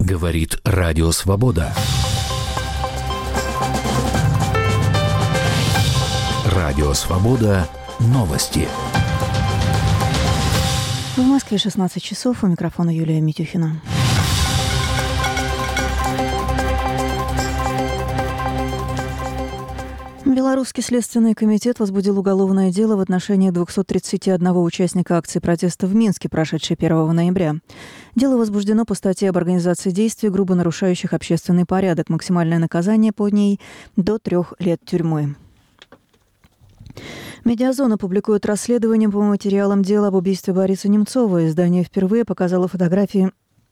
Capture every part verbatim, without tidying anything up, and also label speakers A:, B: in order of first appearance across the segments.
A: Говорит Радио Свобода. Радио Свобода. Новости.
B: В Москве шестнадцать часов. У микрофона Юлия Митюхина. Белорусский следственный комитет возбудил уголовное дело в отношении двухсот тридцати одного участника акции протеста в Минске, прошедшей первого ноября. Дело возбуждено по статье об организации действий, грубо нарушающих общественный порядок. Максимальное наказание по ней – до трех лет тюрьмы. Медиазона публикует расследование по материалам дела об убийстве Бориса Немцова. Издание впервые показало фотографии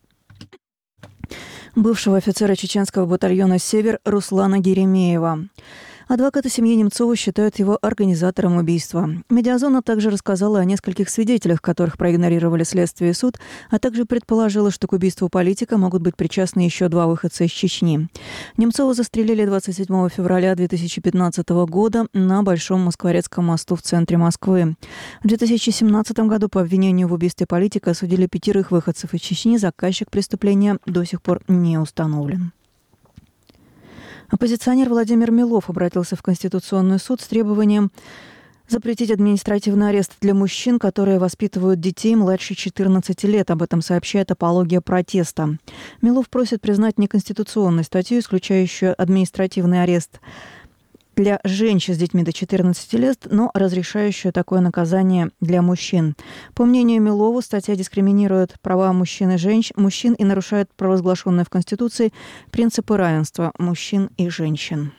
B: бывшего офицера чеченского батальона «Север» Руслана Геремеева. Адвокаты семьи Немцова считают его организатором убийства. Медиазона также рассказала о нескольких свидетелях, которых проигнорировали следствие и суд, а также предположила, что к убийству политика могут быть причастны еще два выходца из Чечни. Немцова застрелили двадцать седьмого февраля две тысячи пятнадцатого года на Большом Москворецком мосту в центре Москвы. В две тысячи семнадцатом году по обвинению в убийстве политика осудили пятерых выходцев из Чечни. Заказчик преступления до сих пор не установлен. Оппозиционер Владимир Милов обратился в Конституционный суд с требованием запретить административный арест для мужчин, которые воспитывают детей младше четырнадцати лет. Об этом сообщает «Апология протеста». Милов просит признать неконституционной статью, исключающую административный арест для женщин с детьми до четырнадцати лет, но разрешающую такое наказание для мужчин. По мнению Милова, статья дискриминирует права мужчин и женщин, мужчин и нарушает провозглашенные в Конституции принципы равенства мужчин и женщин.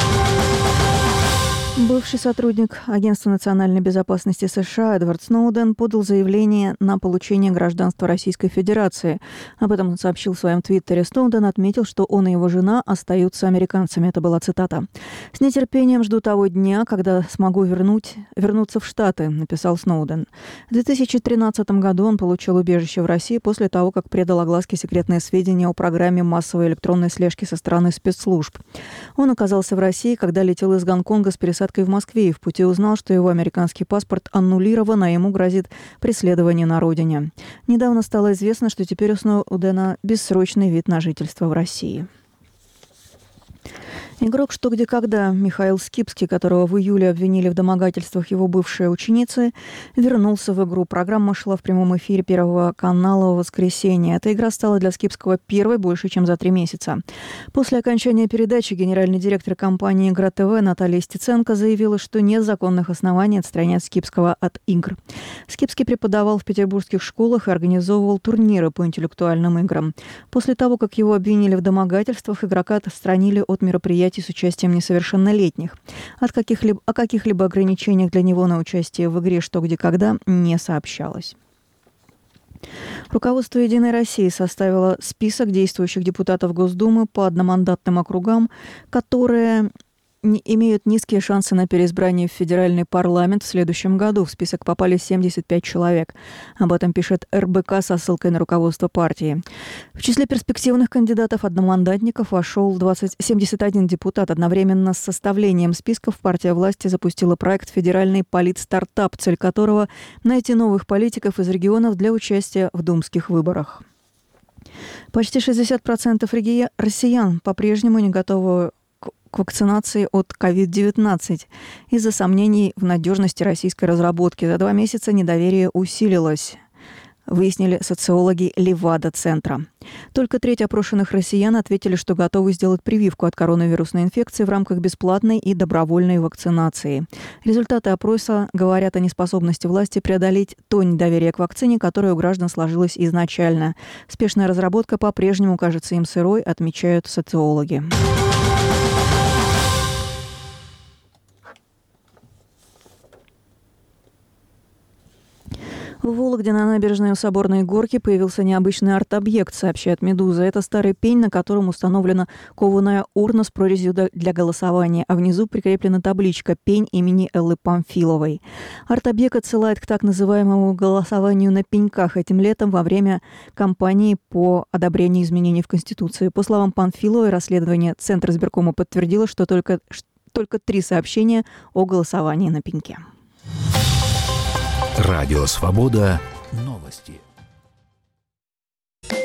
B: Бывший сотрудник Агентства национальной безопасности США Эдвард Сноуден подал заявление на получение гражданства Российской Федерации. Об этом он сообщил в своем твиттере. Сноуден отметил, что он и его жена остаются американцами. Это была цитата. «С нетерпением жду того дня, когда смогу вернуть, вернуться в Штаты», — написал Сноуден. В две тысячи тринадцатом году он получил убежище в России после того, как предал огласке секретные сведения о программе массовой электронной слежки со стороны спецслужб. Он оказался в России, когда летел из Гонконга с пересадкой в Москве и в пути узнал, что его американский паспорт аннулирован, а ему грозит преследование на родине. Недавно стало известно, что теперь у Сноудена бессрочный вид на жительство в России. Игрок «Что, где, когда» Михаил Скипский, которого в июле обвинили в домогательствах его бывшей ученицы, вернулся в игру. Программа шла в прямом эфире Первого канала в воскресенье. Эта игра стала для Скипского первой больше, чем за три месяца. После окончания передачи генеральный директор компании «Игра ТВ» Наталья Стеценко заявила, что нет законных оснований отстранять Скипского от игр. Скипский преподавал в петербургских школах и организовывал турниры по интеллектуальным играм. После того, как его обвинили в домогательствах, игрока отстранили от мероприятий с участием несовершеннолетних. От каких-либо, о каких-либо ограничениях для него на участие в игре «Что, где, когда» не сообщалось. Руководство «Единой России» составило список действующих депутатов Госдумы по одномандатным округам, которые не имеют низкие шансы на переизбрание в федеральный парламент в следующем году. В список попали семьдесят пять человек. Об этом пишет эр бэ ка со ссылкой на руководство партии. В числе перспективных кандидатов-одномандатников вошел двадцать, семьдесят один депутат. Одновременно с составлением списков партия власти запустила проект «Федеральный политстартап», цель которого – найти новых политиков из регионов для участия в думских выборах. Почти шестьдесят процентов россиян по-прежнему не готовы к вакцинации от ковид девятнадцать из-за сомнений в надежности российской разработки. За два месяца недоверие усилилось, выяснили социологи Левада-центра. Только треть опрошенных россиян ответили, что готовы сделать прививку от коронавирусной инфекции в рамках бесплатной и добровольной вакцинации. Результаты опроса говорят о неспособности власти преодолеть то недоверие к вакцине, которое у граждан сложилось изначально. Спешная разработка по-прежнему кажется им сырой, отмечают социологи. В Вологде на набережной у Соборной горки появился необычный арт-объект, сообщает «Медуза». Это старый пень, на котором установлена кованая урна с прорезью для голосования, а внизу прикреплена табличка «Пень имени Эллы Памфиловой». Арт-объект отсылает к так называемому голосованию на пеньках этим летом во время кампании по одобрению изменений в Конституции. По словам Памфиловой, расследование Центра избиркома подтвердило, что только, только три сообщения о голосовании на пеньке.
A: Радио Свобода. Новости.